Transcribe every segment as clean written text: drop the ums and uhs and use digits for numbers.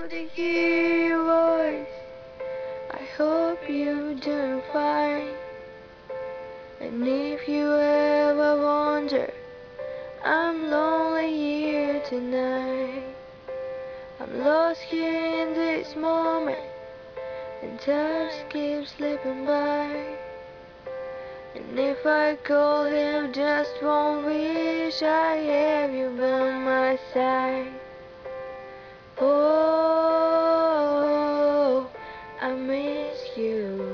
to hear your voice. I hope you're doing fine. And if you ever wonder, I'm lonely here tonight. I'm lost here in this moment, and time keeps slipping by. And if I could have just one wish, I have you by my side. Oh, I miss you.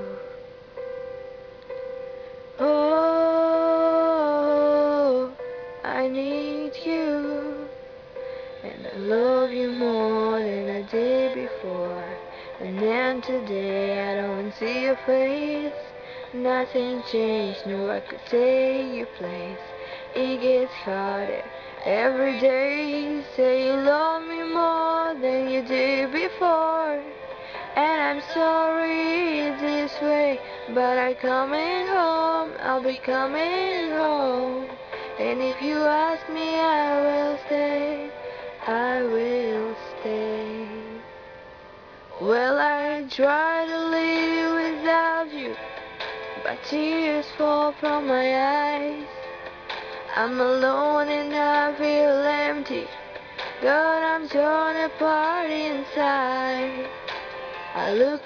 Oh, I need you. And I love you more than I did before. And then today I don't see your face. Nothing changed, no I could take your place. It gets harder every day. Say you love me more than you did before. And I'm sorry it's this way, but I'm coming home, I'll be coming home. And if you ask me, I will stay, I will stay. Well, I try to live without you, but tears fall from my eyes. I'm alone and I feel empty, God, I'm torn apart inside. I look